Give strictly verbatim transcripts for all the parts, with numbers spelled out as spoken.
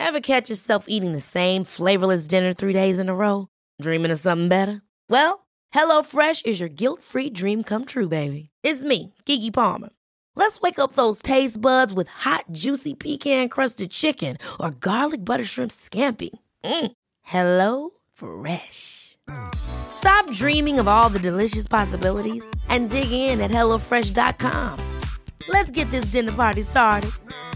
Ever catch yourself eating the same flavorless dinner three days in a row? Dreaming of something better? Well, HelloFresh is your guilt-free dream come true, baby. It's me, Keke Palmer. Let's wake up those taste buds with hot, juicy pecan-crusted chicken or garlic butter shrimp scampi. Mm. Hello Fresh. Stop dreaming of all the delicious possibilities and dig in at hello fresh dot com. Let's get this dinner party started.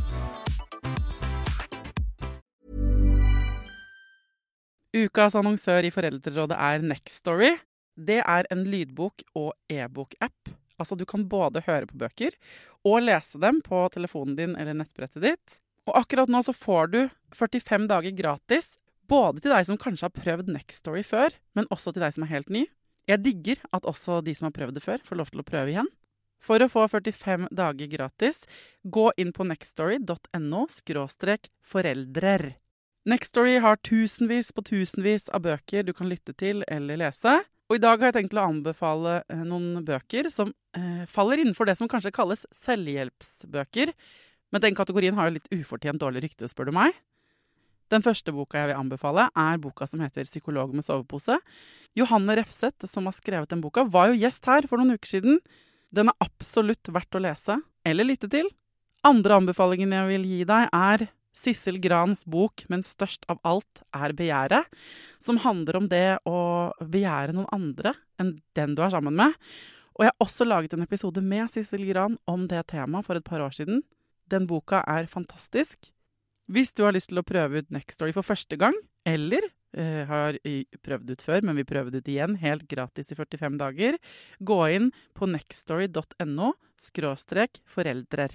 Ukas annonsør i Foreldrerådet er Nextory. Det er en lydbok- og e-bok-app. Altså, du kan både høre på bøker og lese dem på telefonen din eller nettbrettet ditt. Og akkurat nå så får du førtifem dager gratis, både til deg som kanskje har prøvd Nextory før, men også til deg som er helt ny. Jeg digger at også de som har prøvd det før får lov til å prøve igjen. For å få førtifem dager gratis, gå inn på nextory dot no skråstrek foreldrer. Nextory har tusenvis på tusenvis av bøker du kan lytte til eller lese. Og i dag har jeg tenkt å anbefale eh, noen bøker som eh, faller innenfor det som kanskje kalles selvhjelpsbøker. Men den kategorien har jo litt ufortjent dårlig rykte, spør du meg. Den første boka jeg vil anbefale er boka som heter Psykolog med sovepose. Johanne Refseth, som har skrevet den boka, var jo gjest her for noen uker siden. Den er absolutt verdt å lese eller lytte til. Andre anbefalingen jeg vil gi deg er Sissel Grans bok, men størst av alt er begjæret, som handler om det å begjære noen andre enn den du er sammen med. Og jeg har også laget en episode med Sissel Gran om det temaet for et par år siden. Den boka er fantastisk. Hvis du har lyst til å prøve ut Nextory for første gang, eller eh, har prøvd ut før, men vil prøve det ut igjen, helt gratis i førtifem dager, gå inn på nextory dot no skråstrek foreldrer.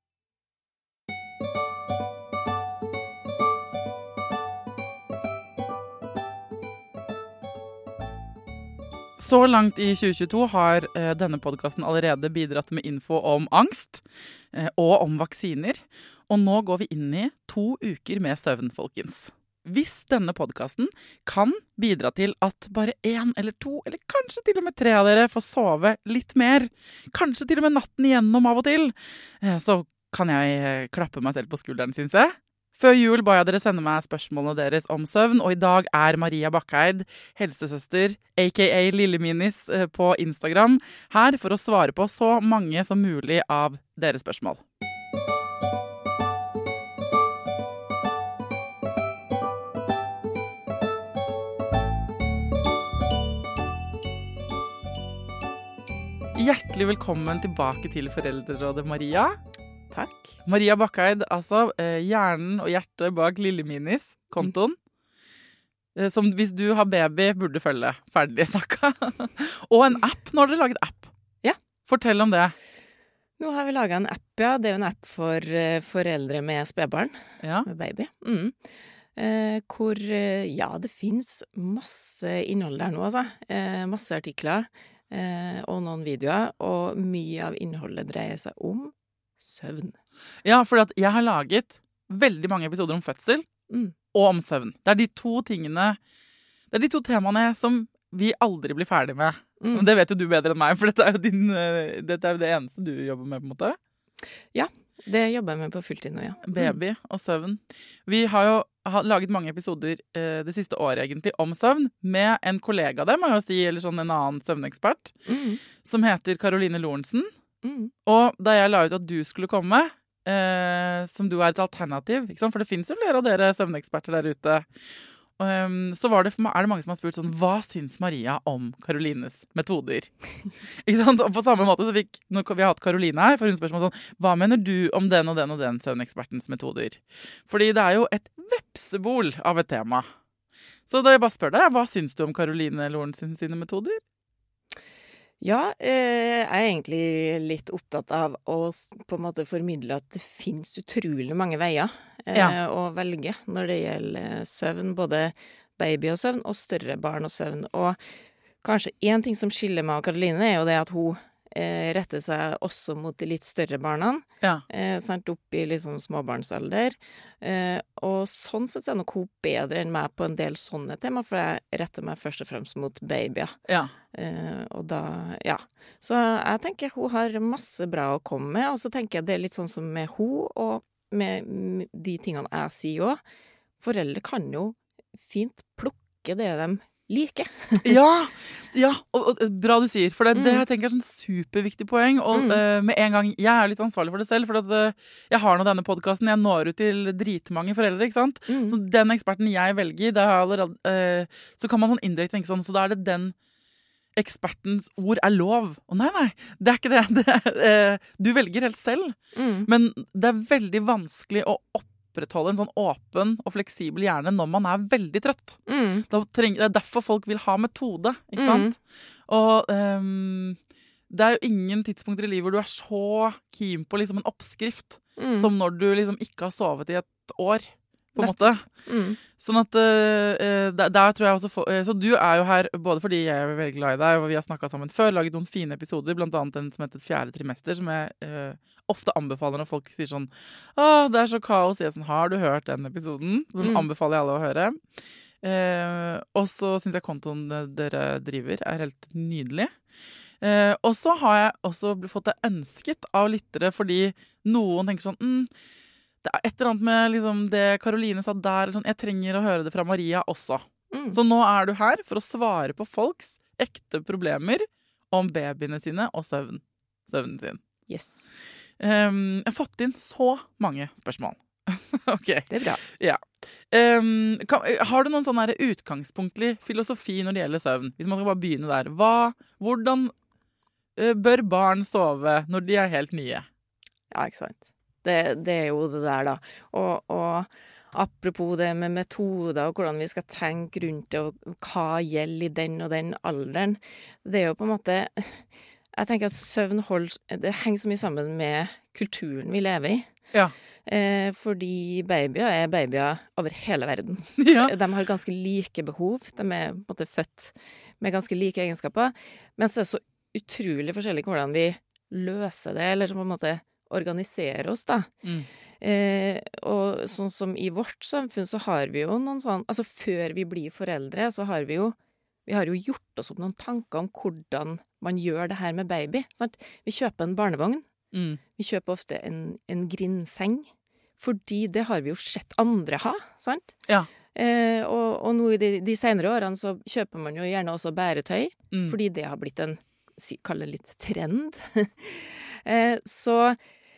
Så langt i tjue tjueto har eh, denne podcasten allerede bidratt med info om angst eh, og om vaksiner. Og nå går vi inn i to uker med søvn, folkens. Hvis denne podcasten kan bidra til at bare en eller to, eller kanskje til og med tre av dere får sove litt mer, kanskje til og med natten igjennom av og til, eh, så kan jeg eh, klappe meg selv på skulderen, synes jeg. Før jul ba jeg dere sende meg spørsmålene deres om søvn, og i dag er Maria Bakkeid, helsesøster, aka Lilleminis, på Instagram, her for å svare på så mange som mulig av deres spørsmål. Hjertelig velkommen tilbake til Foreldrerådet, Maria. Takk. Maria Bakkeid, altså eh, hjernen og hjertet bak Lilleminis kontoen. Eh, som hvis du har baby, burde følge. Ferdig snakka. Og en app. Nå har dere laget app. Ja. Fortell om det. Nå har vi laget en app, ja. Det er jo en app for uh, foreldre med spedbarn. Ja. Med baby. Mm. Eh, hvor, uh, ja, det finnes masse innhold der nå, altså. Eh, masse artikler eh, og noen videoer. Og mye av innholdet dreier seg om søvn. Ja, for jeg har laget veldig mange episoder om fødsel mm. og om søvn. Det er de to tingene, det er de to temaene som vi aldri blir ferdig med. Mm. Men det vet jo du bedre enn meg, for dette er jo, din, dette er jo det eneste du jobber med, på en måte. Ja, det jobber jeg med på fulltid nå, ja. Baby og søvn. Vi har jo har laget mange episoder eh, det siste året egentlig om søvn, med en kollega av dem, må jeg jo si, eller sånn en annen søvnekspert, mm. som heter Caroline Lorentzen. Mm. Og da jeg la ut at du skulle komme, eh, som du er et alternativ, ikke sant? For det finnes jo flere av dere søvneksperter der ute, um, så var det, er det mange som har spurt sånn, hva syns Maria om Karolines metoder? Ikke sant? Og på samme måte så fikk, når vi har hatt Caroline her, for hun spørsmål sånn, hva mener du om den og den og den søvnekspertens metoder? Fordi det er jo et vepsebol av et tema. Så da jeg bare spør deg, hva syns du om Caroline Lorentzen sine metoder? Ja, eh, jeg er egentlig litt opptatt av å på en måte formidle at det finnes utrolig mange veier eh, ja. å velge når det gjelder søvn, både baby og søvn, og større barn og søvn. Og kanskje en ting som skiller meg og Caroline er jo det at hun eh, retter seg også mot de litt større barna, ja. eh, sant, opp i liksom småbarnsalder. Eh, og sånn sett er nok hun bedre enn meg på en del sånne tema, for jeg retter meg først og fremst mot babyer. Ja. Eh, og da, ja. Så jeg tenker hun har masse bra å komme med, og så tenker jeg det er litt sånn som med hun, og med de tingene jeg sier også. foreldre kan jo fint plukke det de liker. Ja, ja og, og bra du sier, for det, Mm. det jeg tenker er sånn superviktig poeng, og Mm. eh, med en gang, jeg er litt ansvarlig for det selv, for at, eh, jeg har nå denne podcasten, jeg når ut til dritmange foreldre, ikke sant? Mm. Så den eksperten jeg velger, det har jeg allerede, eh, så kan man sånn indirekte tenke sånn, så da er det den ekspertens ord er lov. Og nei, nei, det er ikke det. det er, eh, du velger helt selv, Mm. men det er veldig vanskelig å opprettholde en sånn åpen og fleksibel hjerne når man er veldig trøtt. Mm. Da treng, det er derfor folk vil ha metode, ikke Mm. sant? Og ehm, det er jo ingen tidspunkter i livet hvor du er så keen på liksom en oppskrift Mm. som når du liksom ikke har sovet i et år, på en Nettopp. måte. Mm. Sånn at eh, der, der tror jeg også for, eh, Så du er jo her både fordi jeg er veldig glad i deg, og vi har snakket sammen før, laget noen fine episoder, blant annet en som heter Fjerde trimester, som jeg eh, ofte anbefaler når folk sier sånn «Åh, det er så kaos». Jeg er sånn, har du hørt den episoden? Den Mm. anbefaler jeg alle å høre. Eh, og så synes jeg kontoen dere driver er helt nydelig. Eh, og så har jeg også bl- fått det ønsket av lyttere, fordi noen tenker sånn mm, det er et eller annet med liksom, det Karoline sa der, eller sånn, jeg trenger å høre det fra Maria også. Mm. Så nå er du her for å svare på folks ekte problemer om babyene sine og søvn. Søvnen sin. Yes. Um, jeg har fått inn så mange spørsmål. Ok. Det er bra. Ja. Um, kan, har du noen sånn her utgangspunktlig filosofi når det gjelder søvn? Hvis man skal bare begynne der. Hva, hvordan uh, bør barn sove når de er helt nye? Ja, ikke sant. Det, det er jo det der, da. Og, og apropos det med metoder og hvordan vi skal tenke rundt det, og hva gjelder i den og den alderen, det er jo på en måte Jeg tenker at søvn holder Det henger så mye sammen med kulturen vi lever i. Ja. Eh, fordi babyer er babyer over hele verden. Ja. De har ganske like behov. De er på en måte født med ganske like egenskaper. Men så er det så utrolig forskjellig hvordan vi løser det, eller så på en måte organiserer oss, da. Mm. Eh, og sånn som i vårt samfunn så har vi jo noen sånn Altså før vi blir foreldre, så har vi jo Vi har jo gjort oss opp noen tanker om hvordan man gjør det her med baby. Sant? Vi kjøper en barnevogn. Mm. Vi kjøper ofte en, en grindseng. Fordi det har vi jo sett andre ha, sant? Ja. Eh, og, og nå i de, de senere årene så kjøper man jo gjerne også bæretøy. Mm. Fordi det har blitt en, si, kall det litt trend. eh, så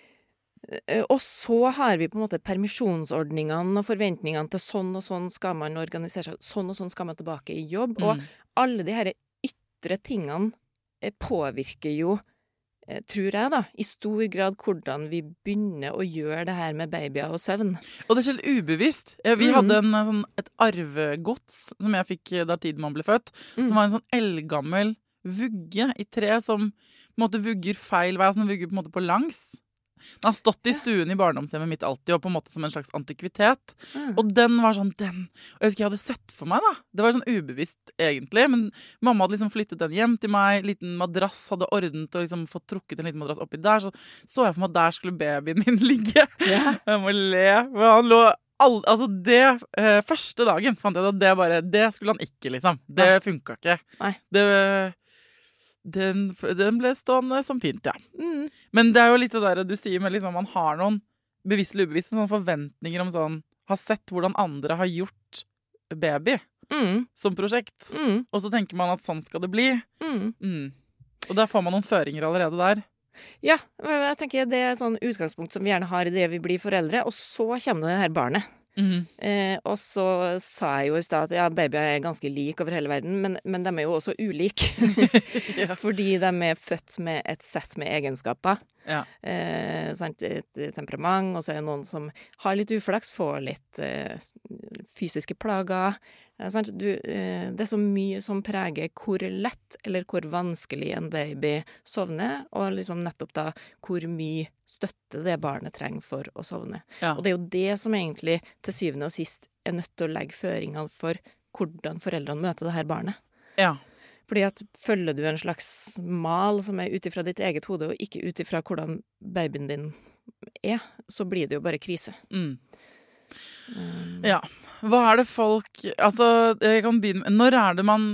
eh, Og så har vi på en måte permisjonsordningene og forventningene til sånn og sånn skal man organisere seg, sånn og sånn skal man tilbake i jobb. Mm. Og alle de her ytre tingene eh, påvirker jo, eh, tror jeg da, i stor grad hvordan vi begynner å gjøre det her med babyer og søvn. Og det er helt ubevisst. Eh, Vi Mm. hadde en, eh, sånn, et arvegods som jeg fikk eh, da Tidemann ble født, Mm. som var en sånn eldgammel vugge i tre som på en måte vugger feil vei, som vugger på en måte på langs. Den har stått i stuen i barndomshjemmet mitt alltid, og på en måte som en slags antikvitet. Mm. Og den var sånn, den Og jeg husker jeg hadde sett for meg, da. Det var sånn ubevisst, egentlig. Men mamma hadde liksom flyttet den hjem til meg. Liten madrass hadde ordnet og liksom fått trukket en liten madrass oppi der. Så så jeg for meg at der skulle babyen min ligge. Ja. Jeg må le. For han lå all, altså det eh, første dagen fant jeg at det bare Det skulle han ikke, liksom. Det Nei. funka ikke. Nei. Det den, den ble stående som pynt, ja. Mm. Men det er jo litt det der du sier med liksom, man har noen bevisst eller ubevisst sånne forventninger om sånn har sett hvordan andre har gjort baby Mm. som prosjekt. Mm. Og så tenker man at sånn skal det bli. Mm. Mm. Og der får man noen føringer allerede der. Ja, men jeg tenker det er et sånn utgangspunkt som vi gjerne har i det vi blir foreldre, og så kommer det her barnet. Mm. Eh, og så sa jeg jo i stad at ja, babyer er ganske like over hele verden, men, men de er jo også ulike. Ja. Fordi de er født med et sett med egenskaper. Ja. Eh, sant? Et temperament, og så er det noen som har litt uflaks, får litt eh, fysiske plager. Eh, sant? Du, eh, det er så mye som preger hvor lett eller hvor vanskelig en baby sovner, og liksom nettopp da hvor mye støtte det barnet trenger for å sovne. Ja. Og det er jo det som egentlig til syvende og sist er nødt til å legge føringene for hvordan foreldrene møter det her barnet. Ja. Fordi at følger du en slags mal som er ut ifra ditt eget hode, og ikke ut ifra hvordan babyen din er, så blir det jo bare krise. Mm. Um, Ja. Hva er det folk Altså, jeg kan begynne med Når er det man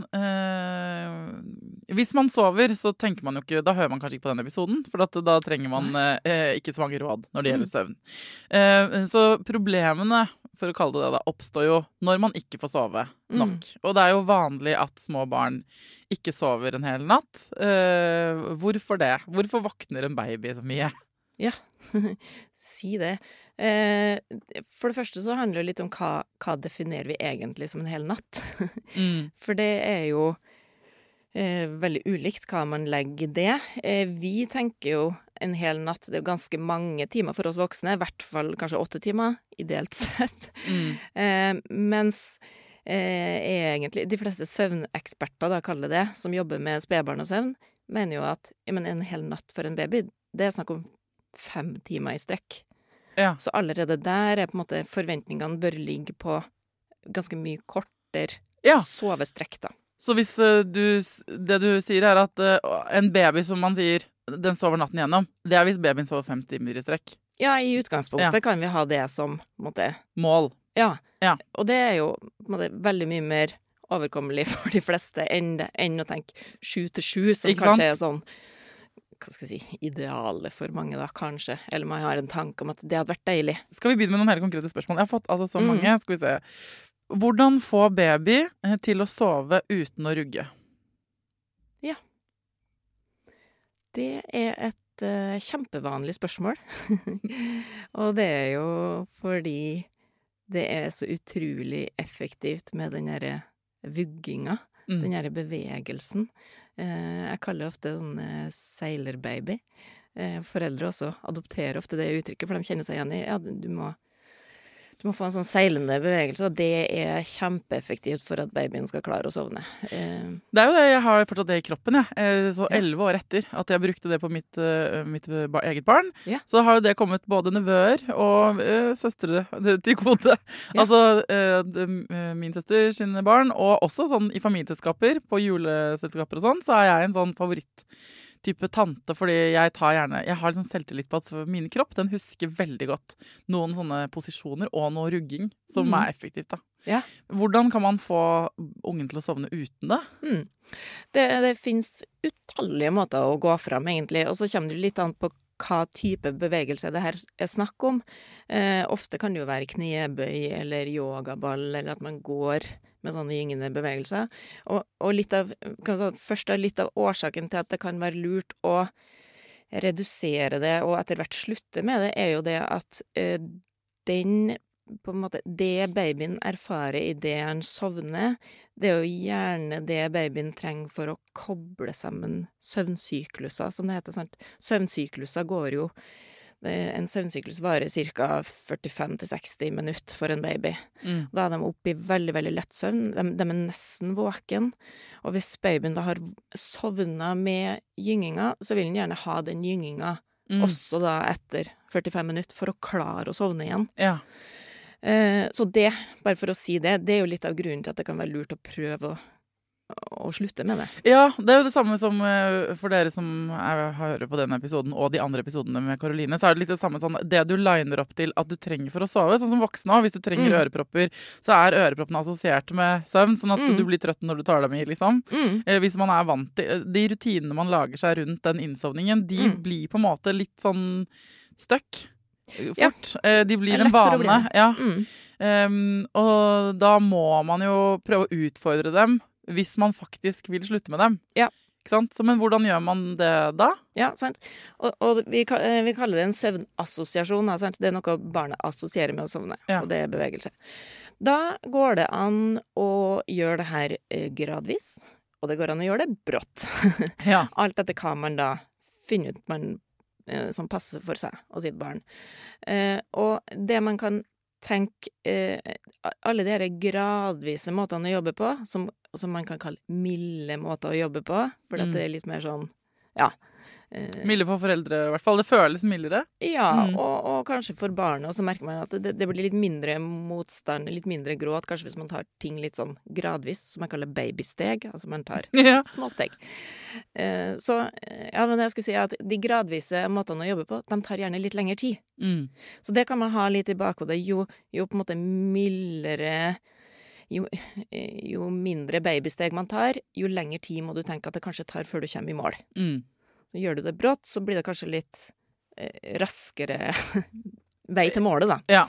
eh, Hvis man sover, så tenker man jo ikke Da hører man kanskje ikke på den episoden, for at, da trenger man eh, ikke så mange råd når det gjelder søvn. Eh, så problemene for å kalle det det da, oppstår jo når man ikke får sove nok. Mm. Og det er jo vanlig at små barn ikke sover en hel natt. Eh, hvorfor det? Hvorfor våkner en baby så mye? Ja, si det. Eh, for det første så handler det litt om hva, hva definerer vi egentlig som en hel natt. mm. For det er jo eh, veldig ulikt hva man legger i det. Eh, vi tenker jo en hel natt, det er jo ganske mange timer for oss voksne, i hvert fall kanskje åtte timer, ideelt sett. Mm. Eh, mens eh, egentlig de fleste søvneksperter, da kaller det, som jobber med spedbarn og søvn, mener jo at ja, men en hel natt for en baby, det er snakk om fem timer i strekk. Ja. Så allerede der er på en måte forventningene bør ligge på ganske mye kortere ja. sovestrekk, da. Så hvis uh, du, det du sier er at uh, en baby, som man sier, den sover natten igjennom, det er hvis babyen sover fem timer i strekk? Ja, i utgangspunktet ja. kan vi ha det som på en måte, mål. Ja. ja, og det er jo på en måte, veldig mye mer overkommelig for de fleste enn, enn å tenke sju til sju, som Ikke kanskje sant? er sånn hva skal jeg si, ideale for mange da, kanskje. Eller man har en tanke om at det hadde vært deilig. Skal vi begynne med noen helt konkrete spørsmål? Jeg har fått altså så mange, mm. skal vi se. Hvordan få baby til å sove uten å rugge? Ja. Det er et uh, kjempevanlig spørsmål. Og det er jo fordi det er så utrolig effektivt med den der vugginga, mm. den der bevegelsen. Jeg kaller det ofte en seilerbaby. Foreldre også adopterer ofte det uttrykket, for de kjenner seg igjen i ja, du må, du må få en sånn seilende bevegelse, og det er kjempeeffektivt for at babyen skal klare å sovne. Det er jo det, jeg har fortsatt det i kroppen, jeg. Så elleve år etter at jeg brukte det på mitt, mitt eget barn, ja. så har jo det kommet både nevøer og uh, søstre til kode. Ja. Altså uh, min søster sine barn, og også sånn i familieselskaper, på juleselskaper og sånn, så er jeg en sånn favoritt type tante, fordi jeg tar gjerne jeg har liksom selvtillit på at min kropp, den husker veldig godt noen sånne posisjoner og noe rugging som mm. er effektivt da. Ja. Hvordan kan man få ungen til å sovne uten det? Mm. Det, det finnes utallige måter å gå fram egentlig, og så kommer det litt an på hva type bevegelse det her er snakk om. Eh, ofte kan det jo være knebøy eller yogaball, eller at man går med sånne gyngende bevegelser. Og, og litt av, kan man si, først er litt av årsaken til at det kan være lurt å redusere det, og etter hvert slutte med det, er jo det at eh, den, på en måte, det babyen erfarer i det han sovner, det er jo gjerne det babyen trenger for å koble sammen søvnsykluser, som det heter, sant? Søvnsykluser går jo, en søvnsyklus varer ca. førtifem til seksti minutter for en baby. Mm. Da er de oppe i veldig, veldig lett søvn. De, de er nesten våken. Og hvis babyen da har sovnet med gynginga, så vil den gjerne ha den gynginga mm. også da etter førtifem minutter for å klare å sovne igjen. Ja. Eh, så det, bare for å si det, det er jo litt av grunnen til at det kan være lurt å prøve å og slutte med det. Ja, det er jo det samme som for dere som er, hører på denne episoden og de andre episodene med Karoline, så er det litt det samme sånn, det du liner opp til at du trenger for å sove, sånn som voksne også, hvis du trenger mm. ørepropper, så er øreproppene assosiert med søvn, sånn at mm. du blir trøtt når du tar dem i, liksom. Mm. Eh, hvis man er vant til, de rutinene man lager seg rundt den innsovningen, de mm. blir på en måte litt sånn støkk. Fort. Ja. Eh, de blir en vane. Ja. Mm. Um, og da må man jo prøve å utfordre dem hvis man faktisk vil slutte med dem. Ja. Ikke sant? Så, men hvordan gjør man det da? Ja, sant. Og, og vi, vi kaller det en søvnassosiasjon. Sant? Det er noe barnet assosierer med å sovne, ja. Og det er bevegelse. Da går det an å gjøre det her eh, gradvis, og det går an å gjøre det brått. Ja. Alt etter hva man da finner ut man, eh, som passer for seg og sitt barn. Eh, og det man kan tenk eh, alle de her gradvise måtene å jobbe på, som, som man kan kalle milde måter å jobbe på, for mm. det er litt mer sånn, ja. Eh, milde for foreldre, i hvert fall. Det føles mildere. Ja, mm. og, og kanskje for barnet, og så merker man at det, det blir litt mindre motstand, litt mindre gråt, kanskje hvis man tar ting litt sånn gradvis, som man kaller babysteg, altså man tar ja. små steg. Eh, så, ja, men jeg skulle si at de gradvise måtene å jobbe på, de tar gjerne litt lengre tid. Mm. Så det kan man ha litt i bakhodet, jo, jo på en måte mildere, jo, jo mindre babysteg man tar, jo lengre tid må du tenke at det kanskje tar før du kommer i mål. Mm. Så gjør du det brått, så blir det kanskje litt eh, raskere vei til målet, da. Ja.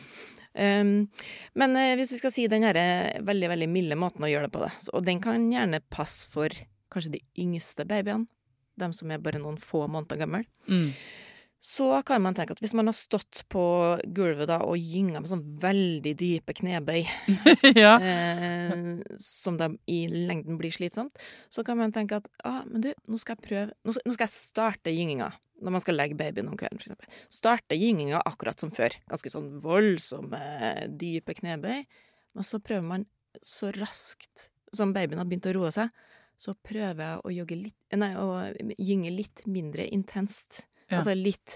Um, men uh, hvis vi skal si den her veldig, veldig milde måten å gjøre det på det, så, og den kan gjerne passe for kanskje de yngste babyene, de som er bare noen få måneder gammel, mm. så kan man tenke at hvis man har stått på gulvet da, og gynget med sånn veldig dype knebøy, ja. eh, som da i lengden blir slitsomt, så kan man tenke at ah, men du, nå skal jeg prøve, nå skal, nå skal jeg starte gynginga, når man skal legge babyen om kvelden, for eksempel. Starte gynginga akkurat som før, ganske sånn voldsomme, dype knebøy, men så prøver man så raskt som babyen har begynt å roe seg, så prøver jeg å, jogge litt, nei, å gynge litt mindre intenst. Ja. Altså litt,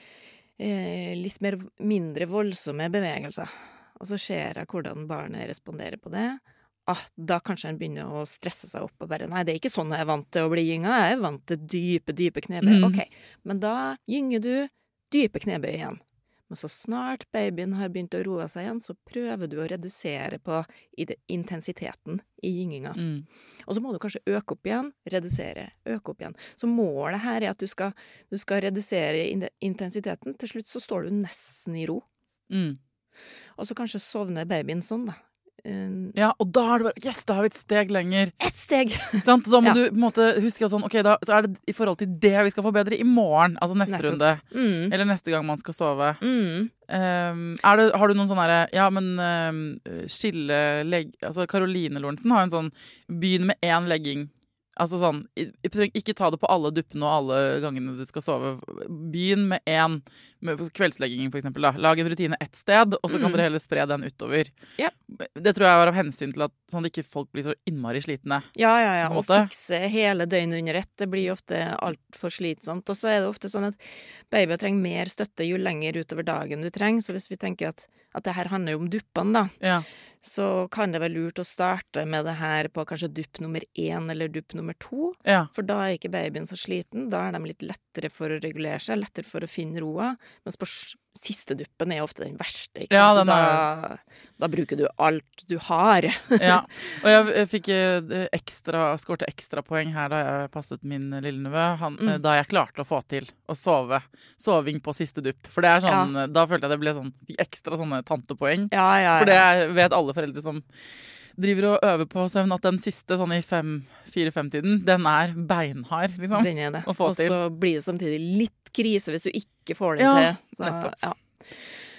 eh, litt mer, mindre voldsomme bevegelser. Og så ser jeg hvordan barnet responderer på det. Ah, da kanskje en begynner å stresse seg opp og bare, nei, det er ikke sånn jeg er vant til å bli gynget. Jeg er vant til dype, dype knebøy. Mm. Ok, men da gynger du dype knebøy igjen. Men så snart babyen har begynt å roe seg igjen, så prøver du å redusere på intensiteten i gynginga. Mm. Og så må du kanskje øke opp igjen, redusere, øke opp igjen. Så målet her er at du skal, du skal redusere intensiteten. Til slutt så står du nesten i ro. Mm. Og så kanskje sovner babyen sånn da. Um, ja, og da er det bare, yes, da har vi et steg lenger. Et steg! Sant? Da må ja. du på en måte huske at sånn, ok, da så er det i forhold til det vi skal få bedre i morgen, altså neste, neste runde. Mm. Eller neste gang man skal sove. Mm. Um, er det, har du noen sånne her, ja, men um, skille legg, altså Caroline Lorentzen har en sånn, begynn med en legging. Altså sånn, ikke ta det på alle duppene og alle gangene du skal sove. Begynn med en, med kveldsleggingen for eksempel da. Lag en rutine ett sted, og så kan mm. dere heller spre den utover. Yep. Det tror jeg var av hensyn til at sånn at ikke folk blir så innmari slitne. Ja, ja, ja. Og fikse hele døgnet under ett, det blir ofte alt for slitsomt. Og så er det ofte sånn at babyer trenger mer støtte jo lenger utover dagen du trenger. Så hvis vi tenker at, at det her handler jo om duppene da, ja. Så kan det være lurt å starte med det her på kanskje dupp nummer én eller dupp nummer to. Ja. For da er ikke babyen så sliten. Da er de litt lettere for å regulere seg, lettere for å finne roa. Mens på siste duppen er ofte den verste. Ikke ja, den er... da, da bruker du alt du har. Ja, og jeg, jeg fikk ekstra, skårte ekstra poeng her da jeg passet min lille nevø. Han, mm. Da jeg klarte å få til å sove. Soving på siste dupp. For det er sånn, ja. Da følte jeg det ble sånn, ekstra sånne tantepoeng. Ja, ja, ja. For det er, vet alle foreldre som driver og øver på søvn, at den siste sånn i fire-fem-tiden, den er beinhard, liksom. Den er det. Å få til. Og så blir det samtidig litt krise hvis du ikke får det ja, til. Så, nettopp. Ja.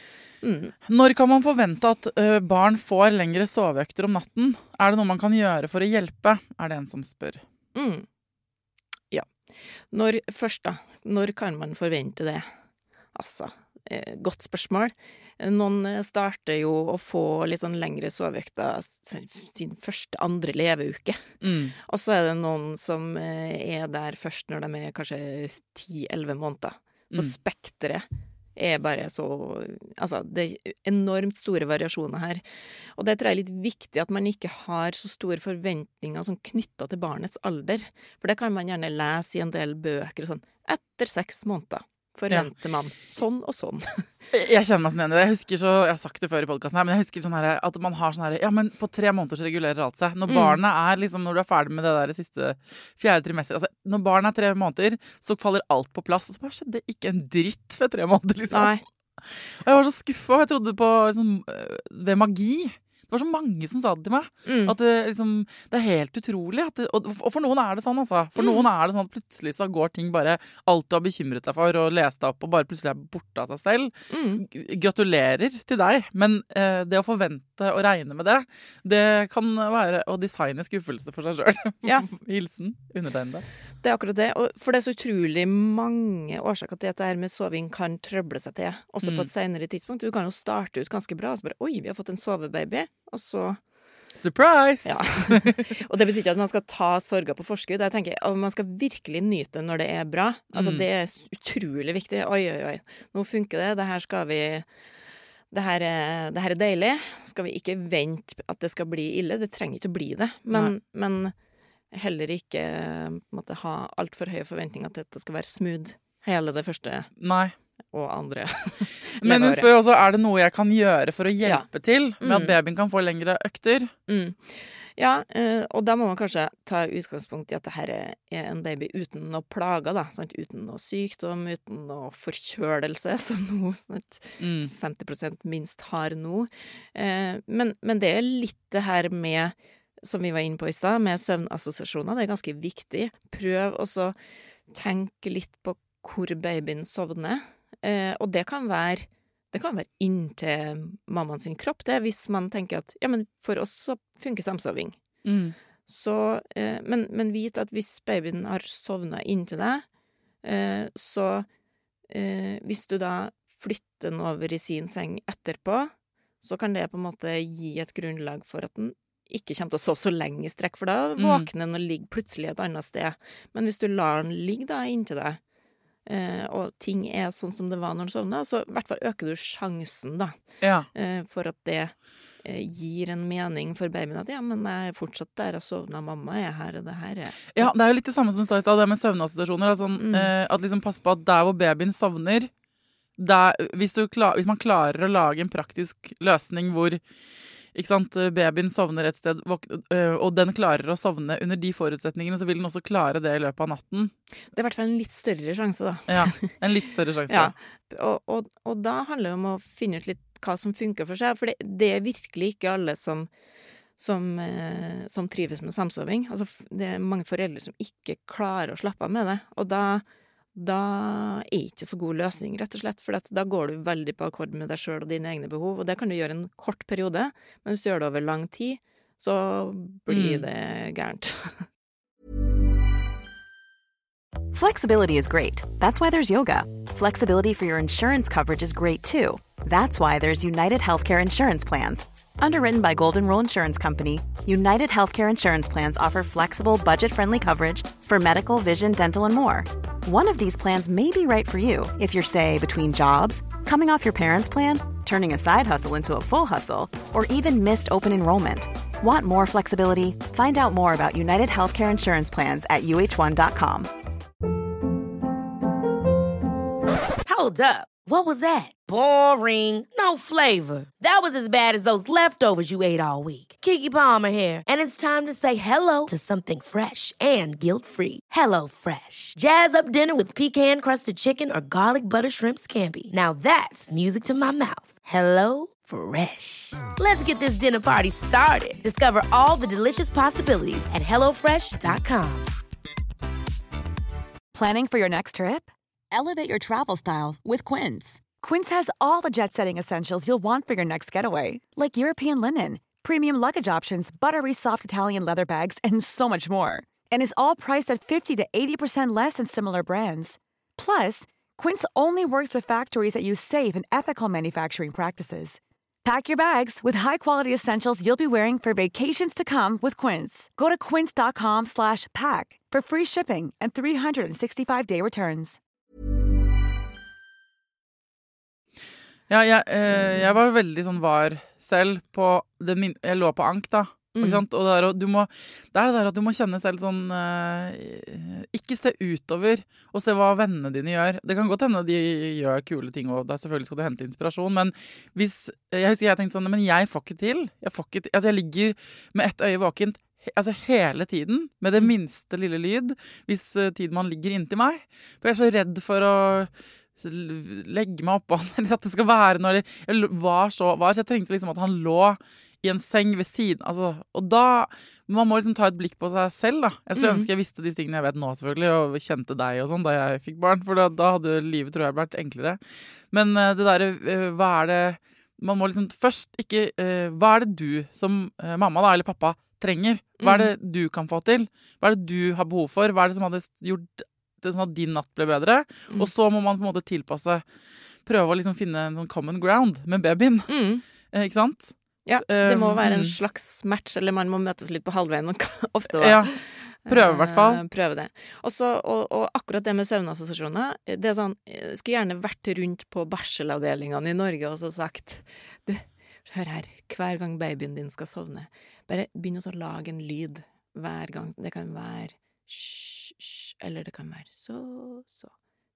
Mm. Når kan man forvente at uh, barn får lengre soveøkter om natten? Er det noe man kan gjøre for å hjelpe? Er det en som spør? Mm. Ja. Når, først da, når kan man forvente det? Altså, eh, godt spørsmål. Noen starter jo å få litt sånn lengre soveøkter sin første, andre leveuke. Mm. Og så er det noen som er der først når de er kanskje ti-elleve måneder. Så mm. spekteret er bare så... Altså, det er enormt store variasjoner her. Og det tror jeg er litt viktig at man ikke har så store forventninger som knyttet til barnets alder. For det kan man gjerne lese i en del bøker sånn, etter seks måneder. Forventer man sånn og sånn. Jeg kjenner meg sånn igjen i det. Jeg husker så, jeg har sagt det før i podcasten her, men jeg husker sånn her, at man har sånn her, ja, men på tre måneder så regulerer alt seg. Når mm. barnet er liksom, når du er ferdig med det der siste fjerde trimester, altså, når barnet er tre måneder, så faller alt på plass. Og så bare skjedde ikke en dritt ved tre måneder, liksom. Nei. Og jeg var så skuffet, jeg trodde på, liksom, ved magi. Det var så mange som sa det til meg. Mm. At det, liksom, det er helt utrolig. At det, og, og for noen er det sånn, altså. For mm. noen er det sånn at plutselig så går ting bare alt du har bekymret deg for og lest deg opp, og bare plutselig er borte av seg selv. Mm. Gratulerer til deg. Men eh, det å forvente og regne med det, det kan være å designe skuffelse for seg selv. Ja. Hilsen undertegnede. Det er akkurat det. Og for det er så utrolig mange årsaker til at det her med soving kan trøble seg til. Også mm. på et senere tidspunkt. Du kan jo starte ut ganske bra, og så bare, oi, vi har fått en sovebaby. Og så... Surprise! Ja. Og det betyr ikke at man skal ta sorger på forskudd. Jeg tenker at man skal virkelig nyte når det er bra. Altså, mm. det er utrolig viktig. Oi, oi, oi. Nå funker det. Det her skal vi... Det her, er, det her er deilig. Skal vi ikke vente at det skal bli ille? Det trenger ikke å bli det. Men, men heller ikke måtte ha alt for høye forventninger til at det skal være smooth hele det første Nei. og andre. Men hun spør jo også, er det noe jeg kan gjøre for å hjelpe ja. til med mm. at babyen kan få lengre økter? Mm. Ja, og da må man kanskje ta utgangspunkt i at det her er en baby uten noe plager, da, sant? Uten noe sykdom, uten noe forkjølelse, som nå mm. femti prosent minst har nå. Men, men det er litt det her med, som vi var inne på i sted, med søvnassosiasjoner, det er ganske viktig. Prøv også tenke litt på hvor babyen sovner, eh, og det kan være det kan være inntil mammaen sin kropp, det, hvis man tenker at ja, men for oss så funker samsoving. Mm. Så, eh, men, men vit at hvis babyen har sovnet inntil deg, eh, så eh, hvis du da flytter den over i sin seng etterpå, så kan det på en måte gi et grunnlag for at den ikke kommer til å sove så lenge i strekk, for da våkner den og ligger plutselig et annet sted. Men hvis du lar den ligge da inntil deg, Uh, og ting er sånn som det var når den sovnet, så i hvert fall øker du sjansen da, ja. uh, for at det uh, gir en mening for babyen at ja, men jeg er fortsatt der og sovnet, mamma er her, og det her er... Ja, det er jo litt det samme som du sa i sted, det med søvnassosiasjoner, altså, mm. uh, at liksom passe på at der hvor babyen sovner, der, hvis, du klar, hvis man klarer å lage en praktisk løsning hvor ikke sant, babyen sovner et sted, og den klarer å sovne under de forutsetningene, så vil den også klare det i løpet av natten. Det er i hvert fall en litt større sjanse, da. Ja, en litt større sjanse. ja, og, og, og da handler det om å finne ut litt hva som funker for seg, for det, det er virkelig ikke alle som, som, eh, som trives med samsoving. Altså, det er mange foreldre som ikke klarer å slappe av med det, og da da er ikke så god løsning, rett og slett, for da går du veldig på akkord med deg selv og dine egne behov, og det kan du gjøre en kort periode, men hvis du gjør det over lang tid, så blir mm. det gærent. Flexibility is great. That's why there's yoga. Flexibility for your insurance coverage is great too. That's why there's United Healthcare Insurance Plans. Underwritten by Golden Rule Insurance Company, United Healthcare Insurance Plans offer flexible, budget-friendly coverage for medical, vision, dental, and more. One of these plans may be right for you if you're, say, between jobs, coming off your parents' plan, turning a side hustle into a full hustle, or even missed open enrollment. Want more flexibility? Find out more about United Healthcare Insurance Plans at U H one dot com. Hold up. What was that? Boring. No flavor. That was as bad as those leftovers you ate all week. Keke Palmer here, and it's time to say hello to something fresh and guilt-free. Hello Fresh. Jazz up dinner with pecan-crusted chicken or garlic butter shrimp scampi. Now that's music to my mouth. Hello Fresh. Let's get this dinner party started. Discover all the delicious possibilities at hello fresh dot com. Planning for your next trip? Elevate your travel style with Quince. Quince has all the jet-setting essentials you'll want for your next getaway, like European linen, premium luggage options, buttery soft Italian leather bags, and so much more. And is all priced at fifty to eighty percent less than similar brands. Plus, Quince only works with factories that use safe and ethical manufacturing practices. Pack your bags with high-quality essentials you'll be wearing for vacations to come with Quince. Go to quince.com slash pack for free shipping and three sixty-five day returns. Ja, jeg, eh, jeg var veldig sånn var selv på det min- jeg lå på ank da, Mm. ikke sant? Og det er, og du må, det er det der at du må kjenne selv sånn eh, ikke se utover og se hva vennene dine gjør. Det kan godt hende de gjør kule ting, og da selvfølgelig skal du hente inspirasjon, men hvis, jeg husker jeg tenkte sånn, men jeg får ikke til, jeg får ikke til, altså jeg ligger med ett øye våkent he- altså hele tiden, med det minste lille lyd, hvis uh, tid man ligger inntil meg, for jeg er så redd for å så legge meg oppå han, eller at det skal være når jeg var så, var, så jeg tenkte liksom at han lå i en seng ved siden, altså, og da, man må liksom ta et blikk på seg selv da. Jeg skulle Mm. ønske jeg visste de tingene jeg vet nå selvfølgelig, og kjente deg og sånn da jeg fikk barn, for da, da hadde livet tror jeg vært enklere. Men eh, det der, eh, hva er det, man må liksom først ikke, eh, hva er det du som eh, mamma da, eller pappa trenger? Hva er det du kan få til? Hva er det du har behov for? Hva er det som hadde gjort det sånn at din natt ble bedre? Mm. Og så må man på en måte tilpasse, prøve å liksom finne en sånn common ground med babyen, Mm. eh, ikke sant? Ja, det må være en Mm. slags match, eller man må møtes litt på halvveien ofte da. Ja, prøve i hvert fall. Eh, Prøve det. Også, og, og akkurat det med søvnassosiasjoner, det er sånn, jeg skulle gjerne vært rundt på barselavdelingene i Norge og så sagt, du, hør her, hver gang babyen din skal sovne, bare begynn å så lage en lyd hver gang. Det kan være sj, sj, eller det kan være så, så,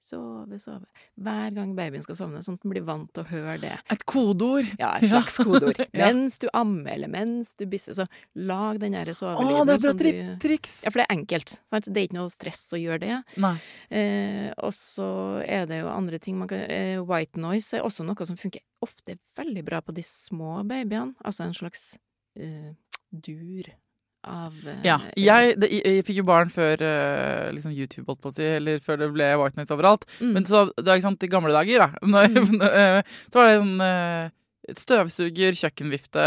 sove, sove. Hver gang babyen skal sovne, sånn at den blir vant til å høre det. Et kodeord. Ja, et slags kodeord. Ja. Mens du ammer, eller mens du bysser, så lag den der sovelyden. Å, det er bra som du- tri- triks. Ja, for det er enkelt. Sant? Det er ikke noe stress å gjøre det. Nei. Eh, og så er det jo andre ting man kan eh, White noise er også noe som funker ofte veldig bra på de små babyene. Altså en slags eh, dur av eh, Ja, jeg, det, jeg, jeg fikk jo barn før eh, liksom YouTube, holdt på å si, eller før det ble white noise overalt. Mm. Men så, det er ikke sant, i gamle dager, da, når, eh, så var det sånn eh, et støvsuger, kjøkkenvifte,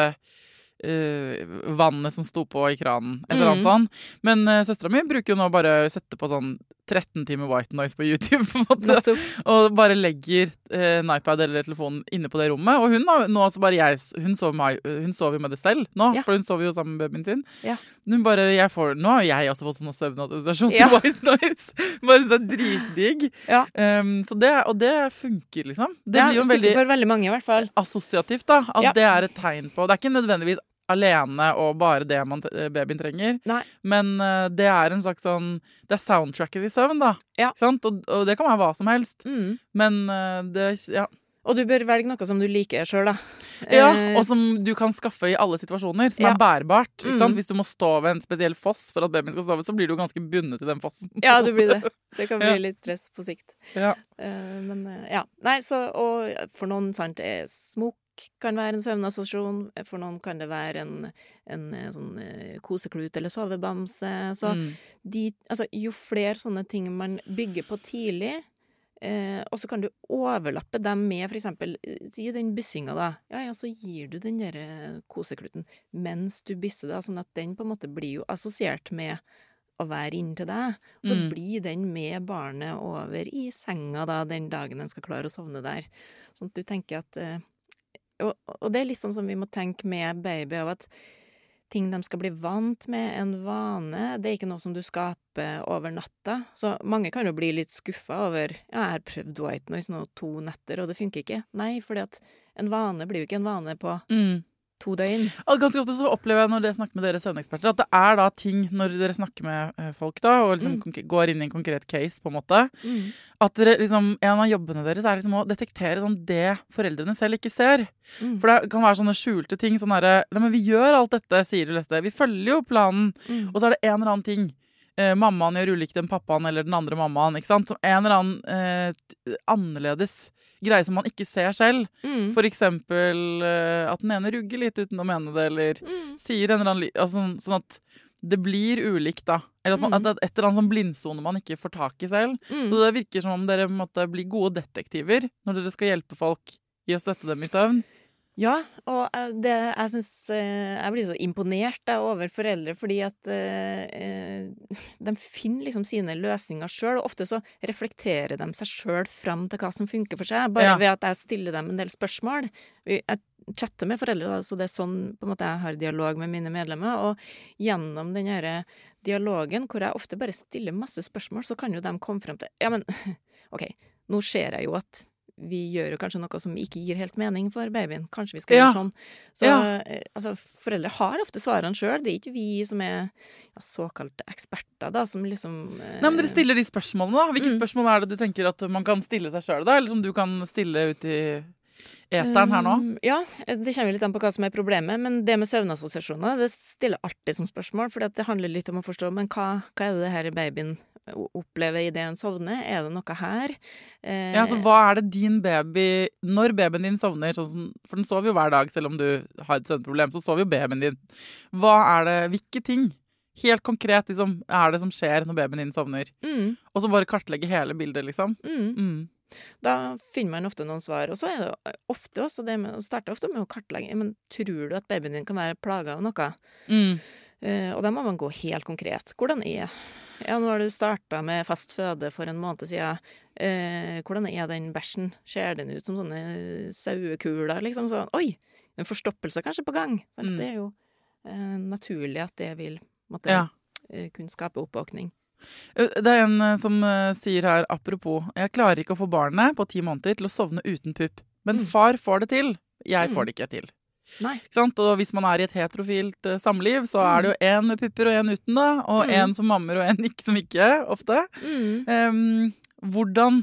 eh, vannet som sto på i kranen, et eller annet Mm. sånn. Men eh, søstera mi bruker jo nå bare å sette på sånn tretten timer white noise på YouTube, på en måte. Nettopp. Og bare legger eh, en iPad eller telefonen inne på det rommet. Og hun har nå også bare jeg Hun sover med, hun sover jo med det selv nå, Ja. for hun sover jo sammen med babyen sin. Ja. Hun bare, jeg får, nå har jeg også fått sånn søvnassosiasjon til Ja. white noise. Bare synes det er dritdigg. Ja. Um, så det, og det funker, liksom. Det Ja, blir jo en funker veldig for veldig mange, i hvert fall. assosiativt, da. At Ja. det er et tegn på. Det er ikke nødvendigvis alene og bare det man, babyen trenger. Nei. Men uh, det er en slags sånn Det er soundtracket i søvn, da. Ja. Ikke sant? Og, og det kan være hva som helst. Mm. Men uh, det Ja. Og du bør velge noe som du liker sjøl, da. Ja, Eh, og som du kan skaffe i alle situasjoner, som Ja. er bærbart. Ikke sant? Mm. Hvis du må stå ved en spesiell foss for at babyen skal sove, så blir du ganske bundet til den fossen. Ja, du blir det. Det kan bli Ja. litt stress på sikt. Ja. Eh, men eh, ja. Nei, så Og for noen, sant, er smokk kan være en søvnassosiasjon. For noen kan det være en, en eh, sånn eh, koseklut eller sovebamse. Så Mm. de, altså, jo flere sånne ting man bygger på tidlig, eh, og så kan du overlappe dem med for eksempel eh, i den byssinga, da. Ja, ja, så gir du den der eh, kosekluten mens du bysser, da, sånn at den på en måte blir jo assosiert med å være inntil deg. Og så Mm. blir den med barnet over i senga da, den dagen den skal klare å sovne der. Sånn at du tenker at eh, og, og det er litt sånn som vi må tenke med baby, av at ting de skal bli vant med, en vane, det er ikke noe som du skaper over natta. Så mange kan jo bli litt skuffa over ja, jeg har prøvd white noise nå to netter, og det funker ikke. Nei, fordi at en vane blir jo ikke en vane på Mm. to døgn. Og ganske ofte så opplever jeg når dere snakker med dere søvneksperter, at det er da ting når dere snakker med eh, folk da, og liksom Mm. konk- går inn i en konkret case, på en måte, Mm. at dere, liksom, en av jobbene deres er liksom å detektere sånn det foreldrene selv ikke ser. Mm. For det kan være sånne skjulte ting, sånn herre, nei, men vi gjør alt dette, sier du leste, vi følger jo planen, Mm. og så er det en eller annen ting. Eh, mammaen gjør ulikt enn pappaen eller den andre mammaen, ikke sant? Som en eller annen eh, t- annerledes greie som man ikke ser selv. Mm. For eksempel eh, at den ene rugger litt uten å mene det, eller Mm. sier en eller annen li- altså, sånn- sånn at det blir ulikt, da. Eller at, man, Mm. at det er et eller annet sånn blindsone man ikke får tak i selv. Mm. Så det virker som om dere måtte bli gode detektiver når dere skal hjelpe folk i å støtte dem i søvn. Ja, og eh, det, jeg synes eh, jeg blir så imponert da, over foreldre, fordi at eh, eh, de finner liksom sine løsninger selv, og ofte så reflekterer de seg selv fram til hva som funker for seg, bare Ja. ved at jeg stiller dem en del spørsmål. Jeg chatter med foreldre, da, så det er sånn på en måte jeg har dialog med mine medlemmer, og gjennom den her dialogen, hvor jeg ofte bare stiller masse spørsmål, så kan jo de komme frem til, ja, men ok, nå ser jeg jo at vi gjør jo kanskje noe som ikke gir helt mening for babyen. Kanskje vi skal Ja. gjøre sånn. Så Ja. eh, altså, foreldre har ofte svarene sjøl. Det er ikke vi som er ja, såkalte eksperter, da, som liksom eh, Nei, men dere stiller de spørsmålene, da. Hvilke Mm. spørsmål er det du tenker at man kan stille seg sjøl, da? Eller som du kan stille ut i eteren her nå? Um, ja, det kommer jo litt an på hva som er problemet, men det med søvnassosiasjoner, det stiller alltid som spørsmål, for det handler litt om å forstå, men hva, hva er det det her babyen opplever i det han sovner? Er det noe her? Eh, Ja, altså, hva er det din baby Når babyen din sovner, sånn som, for den sover jo hver dag, selv om du har et søvnproblem, så sover jo babyen din. Hva er det, hvilke ting, helt konkret, liksom, er det som skjer når babyen din sovner? mm, Og så bare kartlegge hele bildet, liksom. mm. Mm. Da finner man ofte noen svar, og så er det ofte også det med, å starte ofte med å kartlegge, men tror du at babyen din kan være plaget av noe? Mm. Eh, og da må man gå helt konkret. Hvordan er Ja, nå har du starta med fast føde for en måned siden. Eh, hvordan er den bæsjen? Ser den ut som sånne sauekuler, liksom? Så, oi, en forstoppelse kanskje på gang. Sant? Mm. Det er jo eh, naturlig at det vil måtte, Ja. eh, kunne skape oppvåkning. Det er en eh, som eh, sier her, apropos, jeg klarer ikke å få barnet på ti måneder til å sovne uten pupp. Men Mm. far får det til. Jeg Mm. får det ikke til. Nei. Ikke sant? Og hvis man er i et heterofilt eh, samliv, så er det jo en med pupper og en uten, da. Og Mm. en som mammer og en ikke som ikke, ofte. Mm. Um, hvordan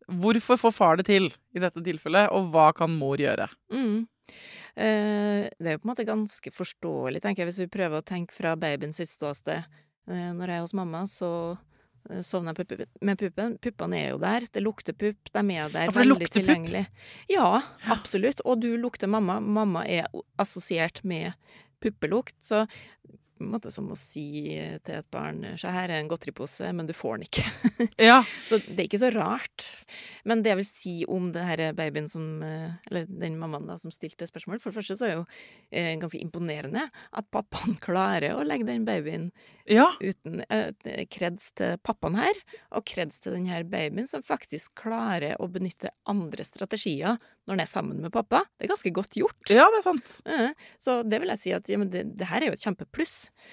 hvorfor får far det til i dette tilfellet, og hva kan mor gjøre? Mm. Eh, det er jo på en måte ganske forståelig, tenker jeg, hvis vi prøver å tenke fra babyens sitt ståsted. Eh, når jeg er hos mamma, så eh, sovner jeg puppe, med puppen. Puppene er jo der, det lukter pupp, de er der, Ja, for det veldig lukter pupp? tilgjengelig. Ja, absolutt, og du lukter mamma. Mamma er assosiert med puppelukt, så på en måte som å si til et barn, så her er en godteripose, men du får den ikke. Ja, Så det er ikke så rart. Men det jeg vil si om det her babyen som, eh, eller den mammaen da, som stilte spørsmål, for det første så er det jo eh, ganske imponerende at pappaen klarer å legge den babyen ja. uten eh, kreds til pappaen her, og kreds til den her babyen som faktisk klarer å benytte andre strategier når den er sammen med pappa. Det er ganske godt gjort. Ja, det er sant. Ja, så det vil jeg si at ja, men det, det her er jo et kjempepluss.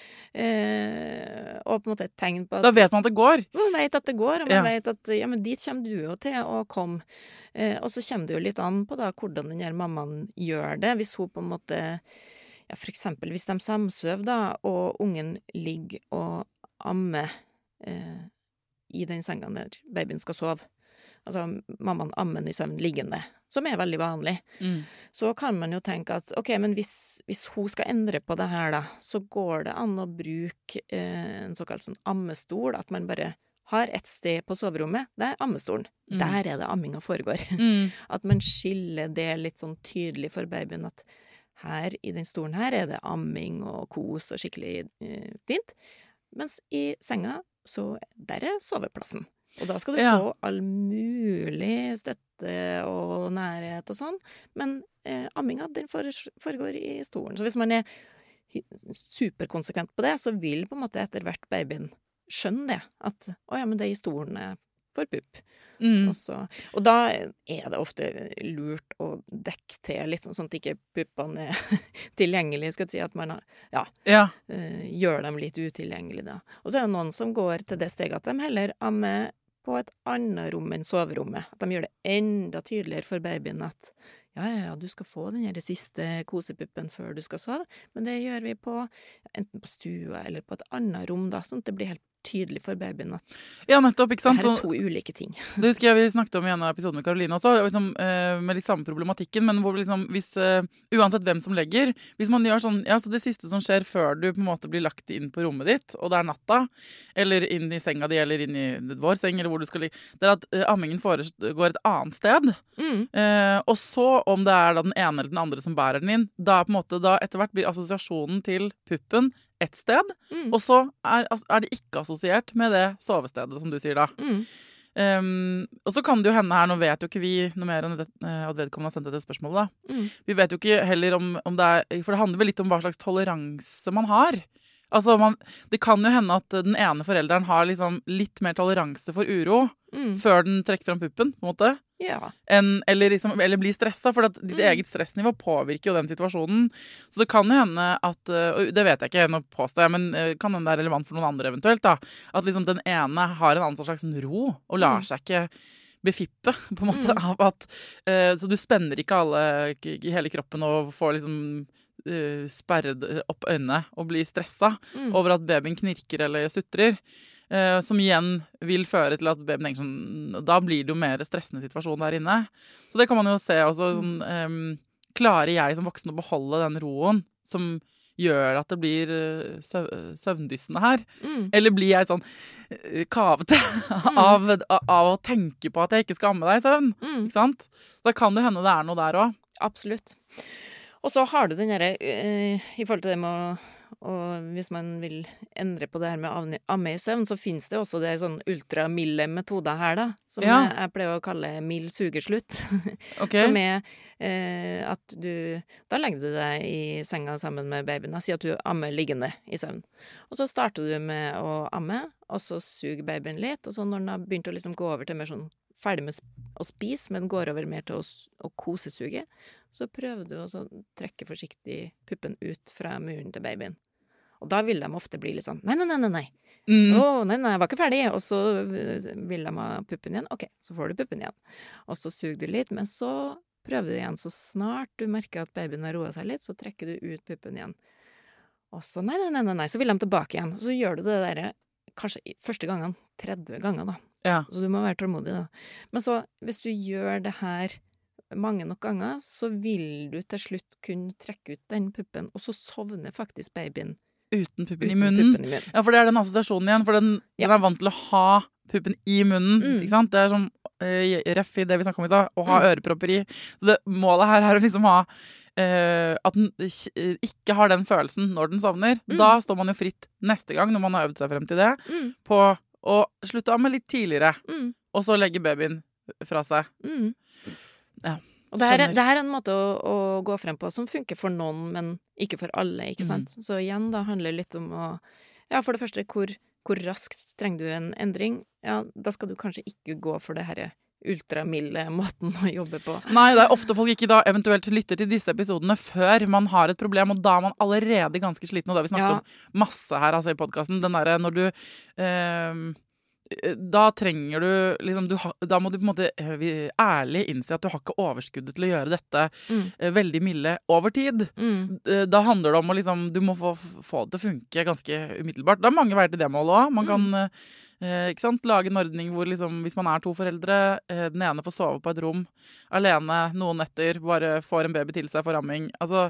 Eh, og på en måte et tegn på at Da vet man at det går. man vet at det går, og man Ja. vet at ja, men dit kommer du jo til å komme. Eh, og så kommer det jo litt an på da hvordan den her mammaen gjør det. Hvis hun på en måte, ja, for eksempel hvis de samsøver da, og ungen ligger og ammer eh, i den senga der babyen skal sove. Altså mammaen ammen i søvn liggende, som er veldig vanlig. Mm. Så kan man jo tenke at ok, men hvis, hvis hun skal endre på det her da, så går det an å bruke eh, en såkalt sånn ammestol, at man bare har et sted på soverommet, det er ammestolen. Mm. Der er det amminga foregår. Mm. At man skiller det litt sånn tydelig for babyen, at her i den stolen her er det amming og kos og skikkelig eh, fint. Mens i senga, så der er soveplassen. Og da skal du Ja. få all mulig støtte og nærhet og sånn, men eh, amminga den fore- foregår i stolen. Så hvis man er hy- superkonsekvent på det, så vil på en måte etter hvert babyen skjønne det, at å ja, men det er i stolen er for pupp. Mm. Og, så, og da er det ofte lurt å dekke til litt sånn at ikke puppene er tilgjengelige, skal jeg si, at man ja, Ja. eh, gjør dem litt utilgjengelige da. Og så er det noen som går til det steget at de heller ammer på et annet rom enn soverommet. At de gjør det enda tydeligere for babyen at ja, ja, ja, du skal få den her siste kosepuppen før du skal sove, men det gjør vi på enten på stua eller på et annet rom da, sånn at det blir helt tydelig for babyen at ja, nettopp, ikke det sant? her er Så, to ulike ting. det husker jeg vi snakket om i en av episodene med Karoline også, liksom, eh, med litt samme problematikken, men hvor liksom, hvis, eh, uansett hvem som legger, hvis man gjør sånn, ja, så det siste som skjer før du på en måte blir lagt inn på rommet ditt, og det er natta, eller inn i senga di, eller inn i vår seng, eller hvor du skal ligge, det er at eh, ammingen foregår et annet sted, Mm. eh, og så om det er da den ene eller den andre som bærer den inn, da på en måte, da etter hvert blir assosiasjonen til puppen et sted, Mm. og så er, er det ikke assosiert med det sovestedet, som du sier da. Mm. Um, og så kan det jo hende her, nå vet jo ikke vi noe mer enn det, eh, at vedkommende har sendt dette spørsmålet da. Mm. Vi vet jo ikke heller om, om det er, for det handler vel litt om hva slags toleranse man har. Altså, man, det kan jo hende at den ene forelderen har liksom litt mer toleranse for uro Mm. før den trekker fram puppen, på en måte. Ja. En, eller, liksom, eller blir stresset, for at ditt Mm. eget stressnivå påvirker jo den situasjonen. Så det kan jo hende at, og det vet jeg ikke, nå påstår jeg, men eh, kan hende det er relevant for noen andre eventuelt, da, at liksom den ene har en annen slags sånn ro, og lar Mm. seg ikke befippe, på en måte, Mm. av at, eh, så du spenner ikke alle i hele kroppen og får liksom uh, sperret opp øynene og blir stresset Mm. over at babyen knirker eller sutrer. Uh, som igjen vil føre til at babyen tenker sånn, da blir det jo mer stressende situasjon der inne. Så det kan man jo se også sånn, um, klarer jeg som voksen å beholde den roen som gjør at det blir uh, søv søvndyssende her? Mm. Eller blir jeg sånn uh, kavete av, av å tenke på at jeg ikke skal amme deg i søvn? Mm. Ikke sant? Da kan det hende det er noe der også. Absolutt. Og så har du den derre eh, i forhold til det med å og hvis man vil endre på det her med å amme i søvn, så finnes det også det sånn ultramilde metoder her da, som Ja. jeg, jeg pleier å kalle mild sugeslutt. Ok? Som er eh, at du, da legger du deg i senga sammen med babyen, da, si at du ammer liggende i søvn. Og så starter du med å amme, og så suger babyen litt, og så når den har begynt å liksom gå over til mer sånn ferdig med å spise, men går over mer til å, å kosesuge, så prøver du å trekke forsiktig puppen ut fra muren til babyen. Og da vil de ofte bli litt sånn, nei, nei, nei, nei, nei. Mm. Å, nei, nei, jeg var ikke ferdig. Og så vil de ha puppen igjen. Ok, så får du puppen igjen. Og så suger du litt, men så prøver du igjen. Så snart du merker at babyen har roet seg litt, så trekker du ut puppen igjen. Og så, nei, nei, nei, nei, nei, så vil de tilbake igjen. Og så gjør du det der, kanskje i første gangen, tretti ganger da. Ja. Så du må være tålmodig da. Men så, hvis du gjør det her mange nok ganger, så vil du til slutt kunne trekke ut den puppen, og så sovner faktisk babyen Uten puppen i uten munnen. puppen i munnen. Ja, for det er den assosiasjonen igjen, for den, Ja. den er vant til å ha puppen i munnen, Mm. ikke sant? Det er som uh, ref i det vi snakket om i stad, å ha Mm. ørepropper i. Så det, målet her er å liksom ha uh, at den uh, ikke har den følelsen når den sovner. Mm. Da står man jo fritt neste gang når man har øvd seg frem til det, Mm. på å slutte av med litt tidligere, Mm. og så legge babyen fra seg. Mm. Ja. Og det her, er, Skjønner. det her er en måte å, å gå frem på som funker for noen, men ikke for alle, ikke sant? Mm. Så igjen da handler det litt om å, ja, for det første, hvor, hvor raskt trenger du en endring? Ja, da skal du kanskje ikke gå for det her ultramilde måten å jobbe på. Nei, det er ofte folk ikke da eventuelt lytter til disse episodene før man har et problem, og da er man allerede ganske sliten, og det har vi snakket Ja. om masse her altså, i podcasten. Den der, når du eh, da trenger du liksom, du ha, da må du på en måte eh, vi- ærlig innse at du har ikke overskuddet til å gjøre dette Mm. eh, veldig milde over tid. Mm. Eh, Da handler det om å liksom, du må få, få det til å funke ganske umiddelbart. Det er mange veier til det målet også. Man kan eh, ikke sant, lage en ordning hvor liksom, hvis man er to foreldre, eh, den ene får sove på et rom alene noen netter, bare får en baby til seg for ramming. Altså,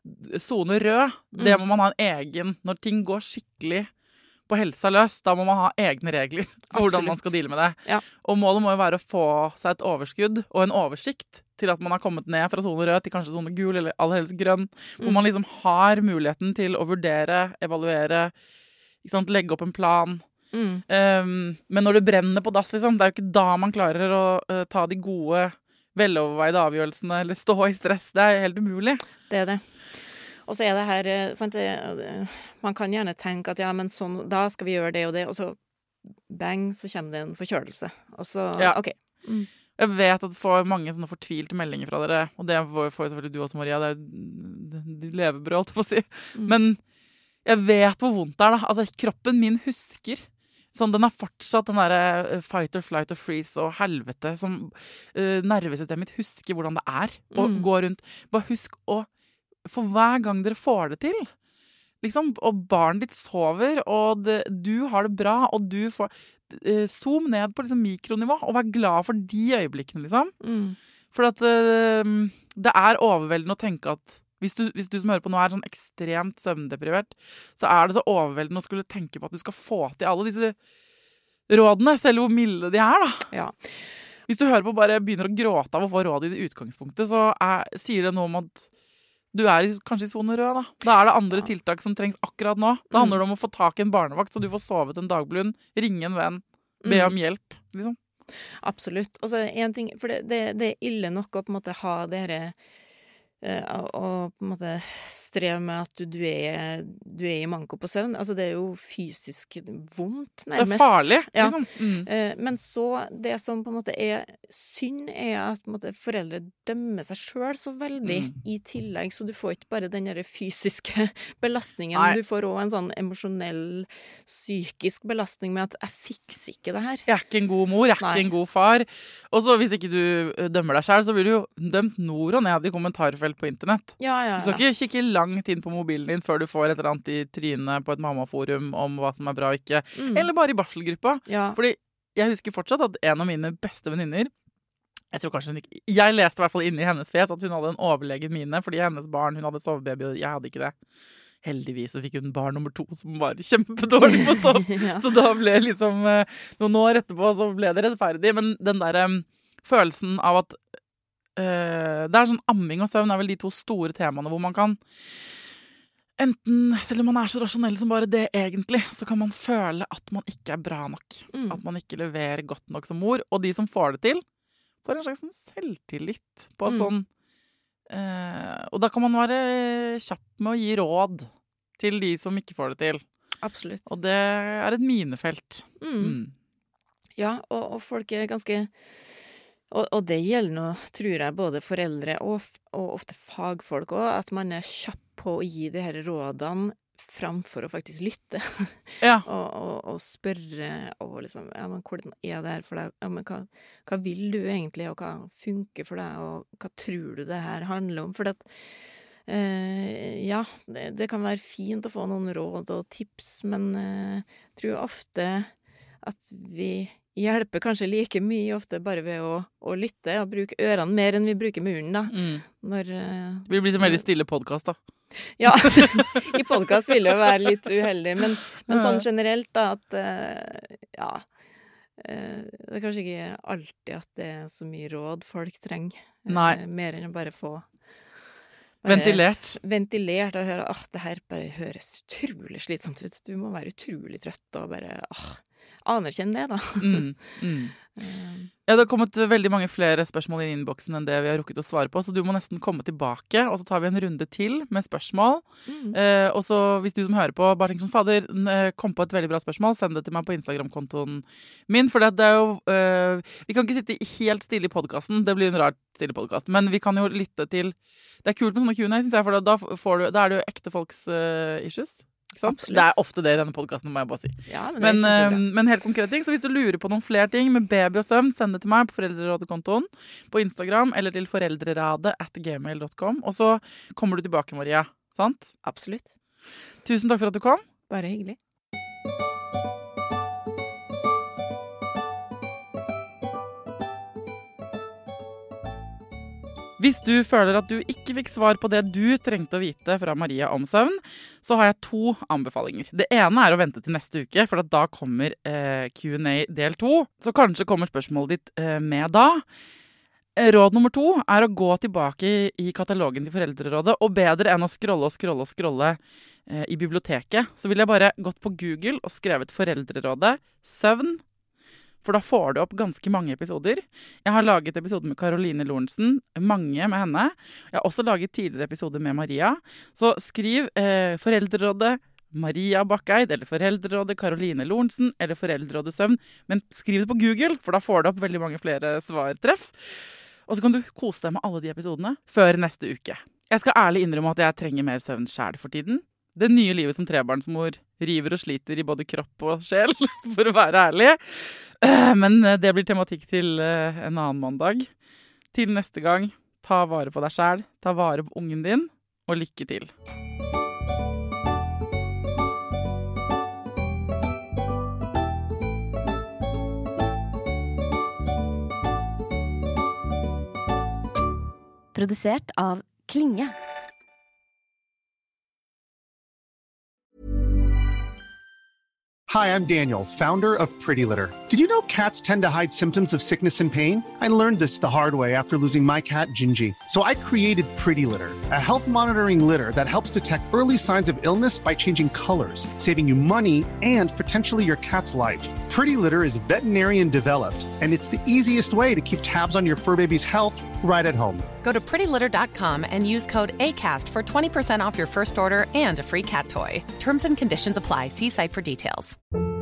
zone rød, det må man ha en egen, når ting går skikkelig på helsa løs, da må man ha egne regler for hvordan man Absolutt. skal deale med det. Ja. Og målet må jo være å få seg et overskudd og en oversikt til at man har kommet ned fra zone rød til kanskje zone gul, eller aller helst grønn, hvor Mm. man liksom har muligheten til å vurdere, evaluere, ikke sant, legge opp en plan. Mm. Um, men når det brenner på dass, liksom, det er jo ikke da man klarer å uh, ta de gode, veloverveide avgjørelsene, eller stå i stress. Det er helt umulig. Det er det. Og så er det her, eh, sant, det, det- man kan gjerne tenke at ja, men sånn, da skal vi gjøre det og det, og så bang, så kommer det en forkjølelse. Og så, Ja. ok. Mm. Jeg vet at du får mange sånne fortvilte meldinger fra dere, og det får får jo selvfølgelig du også, Maria. Det er jo ditt levebrød, holdt jeg på å si. Mm. Men jeg vet hvor vondt det er, da. Altså, kroppen min husker. Sånn, den er fortsatt den derre fight or flight or freeze og helvete som uh, nervesystemet mitt husker hvordan det er å Mm. gå rundt. Bare husk å For hver gang dere får det til, liksom, og barnet ditt sover, og det, du har det bra, og du får uh, Zoom ned på liksom, mikronivå, og vær glad for de øyeblikkene, liksom. Mm. For at uh, det er overveldende å tenke at hvis du, hvis du som hører på nå er sånn ekstremt søvndeprivert, så er det så overveldende å skulle tenke på at du skal få til alle disse rådene, selv hvor milde de er, da. Ja. Hvis du hører på og bare begynner å gråte av å få råd i det utgangspunktet, så er, sier det noe om at du er i, kanskje i zone rød, da. Da er det andre Ja. tiltak som trengs akkurat nå. Da handler det om å få tak i en barnevakt, så du får sovet en dagblund, ringe en venn, be Mm. om hjelp, liksom. Absolutt. Og så en ting, for det, det, det er ille nok å på en måte ha det her eh, å å på en måte streve med at du, du, er, du er i manko på søvn. Altså det er jo fysisk vondt, Det er nærmest. farlig, Ja. liksom. Mm. Eh, Men så, det som på en måte er synd, er at på en måte, foreldre dømmer seg sjøl så veldig Mm. i tillegg, så du får ikke bare den der fysiske belastningen, Nei. du får òg en sånn emosjonell, psykisk belastning med at 'jeg fikser ikke det her'. Jeg er ikke en god mor, jeg er Nei. ikke en god far. Og så hvis ikke du ø, dømmer deg selv, så blir du jo dømt nord og ned i kommentarfelt på internett. Ja, ja, Du skal ja. ikke kikke langt inn på mobilen din før du får et eller annet i trynet på et mammaforum om hva som er bra og ikke. Mm. Eller bare i barselgruppa. Ja. Fordi jeg husker fortsatt at en av mine beste venninner, jeg tror kanskje hun ikke, jeg leste i hvert fall inne i hennes fjes at hun hadde en overlegen mine, fordi hennes barn, hun hadde sovebaby, og jeg hadde ikke det. Heldigvis så fikk hun barn nummer to som var kjempedårlig på å sove. Ja. Så da ble liksom eh, noen år etterpå så ble det rettferdig. Men den der eh, følelsen av at eh, det er sånn amming og søvn er vel de to store temaene hvor man kan enten, selv om man er så rasjonell som bare det egentlig, så kan man føle at man ikke er bra nok. Mm. At man ikke leverer godt nok som mor. Og de som får det til, får en slags sånn selvtillit på at Mm. sånn eh, og da kan man være kjapp med å gi råd til de som ikke får det til. Absolutt. Og det er et minefelt. Mm. Mm. Ja, og, og folk er ganske og, og det gjelder nå, tror jeg, både foreldre og, f- og ofte fagfolk òg, at man er kjapp på å gi de her rådene framfor å faktisk lytte. Ja. og, og, og spørre og liksom Ja, men hvordan er det her for deg? Ja, men hva, hva vil du egentlig, og hva funker for deg, og hva tror du det her handler om? For at eh, ja, det, det kan være fint å få noen råd og tips, men eh, jeg tror ofte at vi hjelper kanskje like mye ofte bare ved å, å lytte og bruke ørene mer enn vi bruker munnen, da. Mm. Når, uh, Det vil bli en veldig stille podcast, da. Ja, i podcast vil det jo være litt uheldig, men, men sånn generelt da, at uh, ja, uh, det er kanskje ikke alltid at det er så mye råd folk trenger. Nei. Uh, mer enn å bare få bare Ventilert. Ventilert og høre, åh, det her bare høres utrolig slitsomt ut. Du må være utrolig trøtt og bare, åh, anerkjenn det da. Mm, mm. Ja, det har kommet veldig mange flere spørsmål i innboksen enn det vi har rukket å svare på, så du må nesten komme tilbake, og så tar vi en runde til med spørsmål. Mm. Eh, og så hvis du som hører på bare tenker som fader, kom på et veldig bra spørsmål, send det til meg på Instagram-kontoen min, for det er jo, eh, vi kan ikke sitte helt stille i podcasten, det blir en rar stille podcast, men vi kan jo lytte til, det er kult med sånne Q and A, synes jeg, for da, får du, da er det jo ekte folks uh, issues. Det er ofte det i denne podcasten, må jeg bare si. Ja, men, men, uh, men helt konkrete ting, så hvis du lurer på noen flere ting med baby og søvn, send det til meg på Foreldrerådet-kontoen på Instagram, eller til foreldreradet at gmail dot com, og så kommer du tilbake, Maria, sant? Absolutt. Tusen takk for at du kom. Bare hyggelig. Hvis du føler at du ikke fikk svar på det du trengte å vite fra Maria om søvn, så har jeg to anbefalinger. Det ene er å vente til neste uke, for da kommer eh, Q and A del to. Så kanskje kommer spørsmålet ditt eh, med da. Råd nummer to er å gå tilbake i katalogen til Foreldrerådet, og bedre enn å scrolle og scrolle og scrolle eh, i biblioteket, så vil jeg bare gått på Google og skrevet Foreldrerådet søvn. For da får du opp ganske mange episoder. Jeg har laget episoder med Caroline Lorentzen, mange med henne. Jeg har også laget tidligere episoder med Maria. Så skriv eh, Foreldrerådet Maria Bakkeid, eller Foreldrerådet Caroline Lorentzen, eller Foreldrerådet Søvn. Men skriv det på Google, for da får du opp veldig mange flere svartreff. Og så kan du kose deg med alle de episodene før neste uke. Jeg skal ærlig innrømme at jeg trenger mer søvn selv for tiden. Det nye livet som trebarnsmor river og sliter i både kropp og sjel, for å være ærlig. Men det blir tematikk til en annen mandag. Til neste gang, ta vare på deg selv, ta vare på ungen din, og lykke til. Produsert av Klinge. Hi, I'm Daniel, founder of Pretty Litter. Did you know cats tend to hide symptoms of sickness and pain? I learned this the hard way after losing my cat, Gingy. So I created Pretty Litter, a health monitoring litter that helps detect early signs of illness by changing colors, saving you money and potentially your cat's life. Pretty Litter is veterinarian developed, and it's the easiest way to keep tabs on your fur baby's health right at home. Go to pretty litter dot com and use code ACAST for twenty percent off your first order and a free cat toy. Terms and conditions apply. See site for details.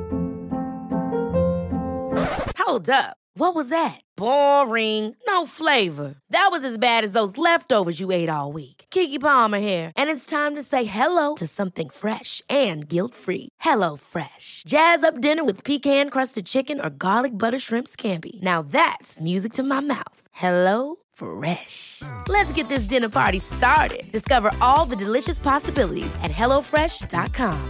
Hold up. What was that? Boring. No flavor. That was as bad as those leftovers you ate all week. Keke Palmer here, and it's time to say hello to something fresh and guilt-free. Hello Fresh. Jazz up dinner with pecan-crusted chicken or garlic butter shrimp scampi. Now that's music to my mouth. Hello Fresh. Let's get this dinner party started. Discover all the delicious possibilities at hello fresh dot com.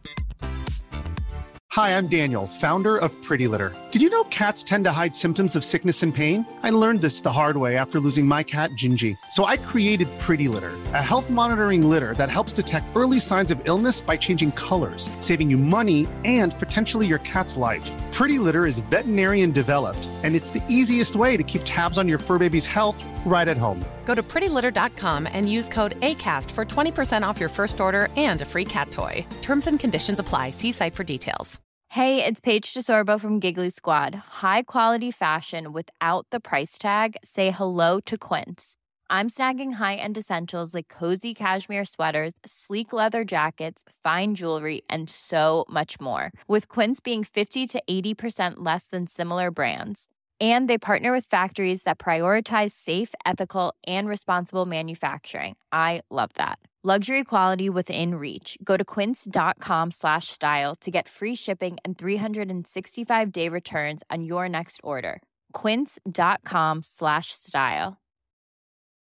Hi, I'm Daniel, founder of Pretty Litter. Did you know cats tend to hide symptoms of sickness and pain? I learned this the hard way after losing my cat, Gingy. So I created Pretty Litter, a health monitoring litter that helps detect early signs of illness by changing colors, saving you money and potentially your cat's life. Pretty Litter is veterinarian developed, and it's the easiest way to keep tabs on your fur baby's health right at home. Go to pretty litter dot com and use code ACAST for twenty percent off your first order and a free cat toy. Terms and conditions apply. See site for details. Hey, it's Paige DeSorbo from Giggly Squad. High quality fashion without the price tag. Say hello to Quince. I'm snagging high-end essentials like cozy cashmere sweaters, sleek leather jackets, fine jewelry, and so much more. With Quince being fifty to eighty percent less than similar brands. And they partner with factories that prioritize safe, ethical, and responsible manufacturing. I love that. Luxury quality within reach. Go to quince dot com slash style to get free shipping and three sixty-five day returns on your next order. quince dot com slash style.